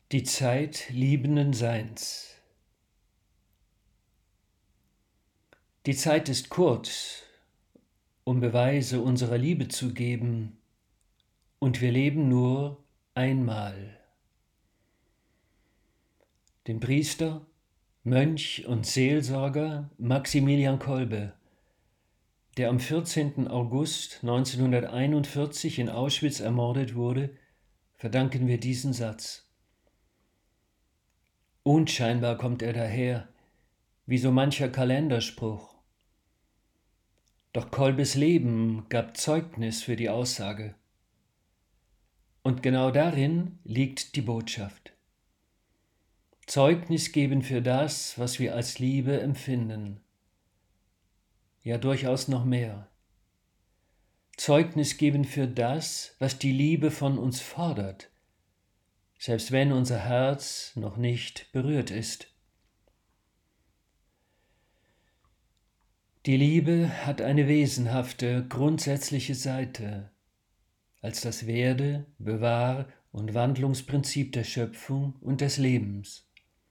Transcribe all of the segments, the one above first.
Die Zeit liebenden Seins. Die Zeit ist kurz, um Beweise unserer Liebe zu geben, und wir leben nur einmal. Den Priester, Mönch und Seelsorger Maximilian Kolbe, der am 14. August 1941 in Auschwitz ermordet wurde, verdanken wir diesen Satz. Unscheinbar kommt er daher, wie so mancher Kalenderspruch. Doch Kolbes Leben gab Zeugnis für die Aussage. Und genau darin liegt die Botschaft. Zeugnis geben für das, was wir als Liebe empfinden. Ja, durchaus noch mehr. Zeugnis geben für das, was die Liebe von uns fordert, selbst wenn unser Herz noch nicht berührt ist. Die Liebe hat eine wesenhafte, grundsätzliche Seite, als das Werde-, Bewahr- und Wandlungsprinzip der Schöpfung und des Lebens.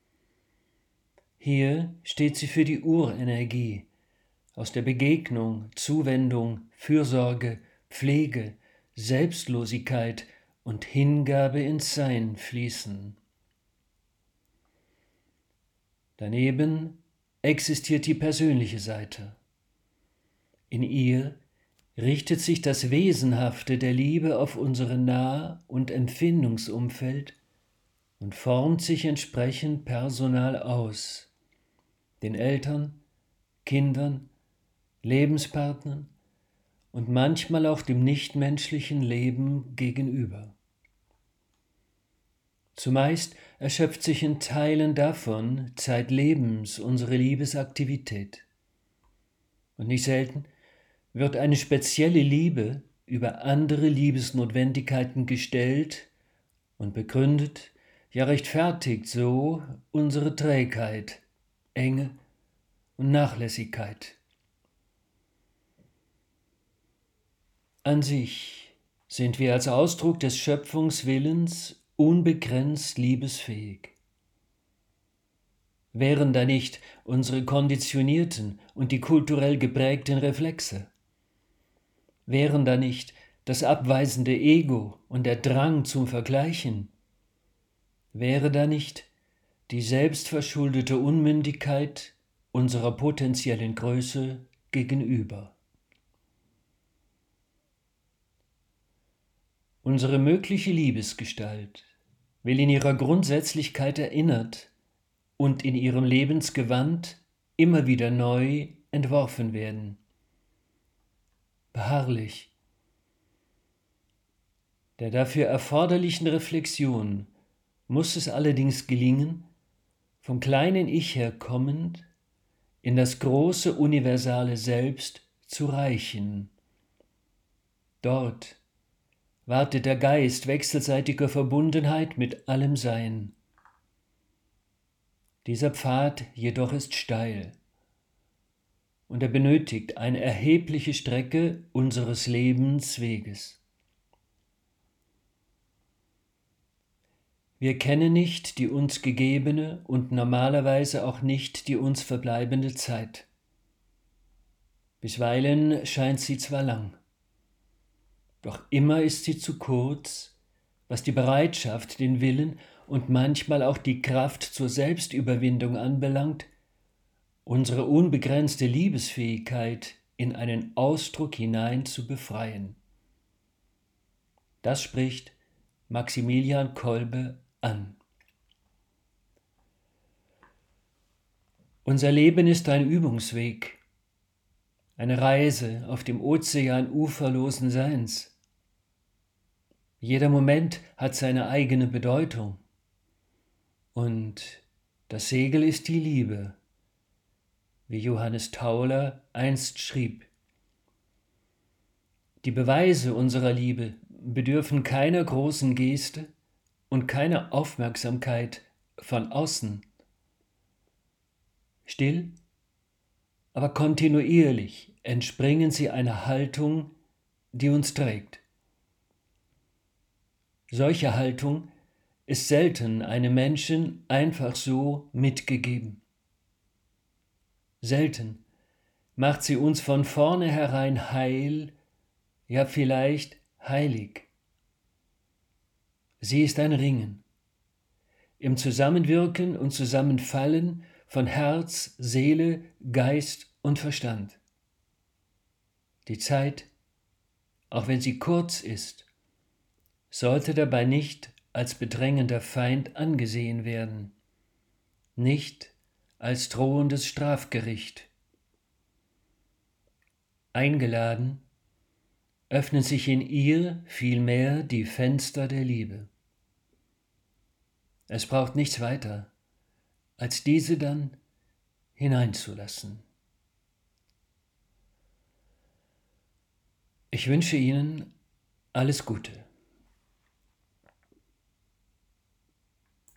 Hier steht sie für die Urenergie, aus der Begegnung, Zuwendung, Fürsorge, Pflege, Selbstlosigkeit und Hingabe ins Sein fließen. Daneben existiert die persönliche Seite. In ihr richtet sich das Wesenhafte der Liebe auf unser Nah- und Empfindungsumfeld und formt sich entsprechend personal aus, den Eltern, Kindern, Lebenspartnern und manchmal auch dem nichtmenschlichen Leben gegenüber. Zumeist erschöpft sich in Teilen davon zeitlebens unsere Liebesaktivität. Und nicht selten wird eine spezielle Liebe über andere Liebesnotwendigkeiten gestellt und begründet, ja rechtfertigt so unsere Trägheit, Enge und Nachlässigkeit. An sich sind wir als Ausdruck des Schöpfungswillens unbegrenzt liebesfähig. Wären da nicht unsere konditionierten und die kulturell geprägten Reflexe? Wären da nicht das abweisende Ego und der Drang zum Vergleichen? Wäre da nicht die selbstverschuldete Unmündigkeit unserer potenziellen Größe gegenüber? Unsere mögliche Liebesgestalt will in ihrer Grundsätzlichkeit erinnert und in ihrem Lebensgewand immer wieder neu entworfen werden. Beharrlich. Der dafür erforderlichen Reflexion muss es allerdings gelingen, vom kleinen Ich her kommend in das große universale Selbst zu reichen. Dort wartet der Geist wechselseitiger Verbundenheit mit allem Sein. Dieser Pfad jedoch ist steil und er benötigt eine erhebliche Strecke unseres Lebensweges. Wir kennen nicht die uns gegebene und normalerweise auch nicht die uns verbleibende Zeit. Bisweilen scheint sie zwar lang, doch immer ist sie zu kurz, was die Bereitschaft, den Willen und manchmal auch die Kraft zur Selbstüberwindung anbelangt, unsere unbegrenzte Liebesfähigkeit in einen Ausdruck hinein zu befreien. Das spricht Maximilian Kolbe an. Unser Leben ist ein Übungsweg, eine Reise auf dem Ozean uferlosen Seins. Jeder Moment hat seine eigene Bedeutung. Und das Segel ist die Liebe, wie Johannes Tauler einst schrieb. Die Beweise unserer Liebe bedürfen keiner großen Geste und keiner Aufmerksamkeit von außen. Still, aber kontinuierlich entspringen sie einer Haltung, die uns trägt. Solche Haltung ist selten einem Menschen einfach so mitgegeben. Selten macht sie uns von vornherein heil, ja vielleicht heilig. Sie ist ein Ringen, im Zusammenwirken und Zusammenfallen von Herz, Seele, Geist und Verstand. Die Zeit, auch wenn sie kurz ist, sollte dabei nicht als bedrängender Feind angesehen werden, nicht als drohendes Strafgericht. Eingeladen öffnen sich in ihr vielmehr die Fenster der Liebe. Es braucht nichts weiter, als diese dann hineinzulassen. Ich wünsche Ihnen alles Gute.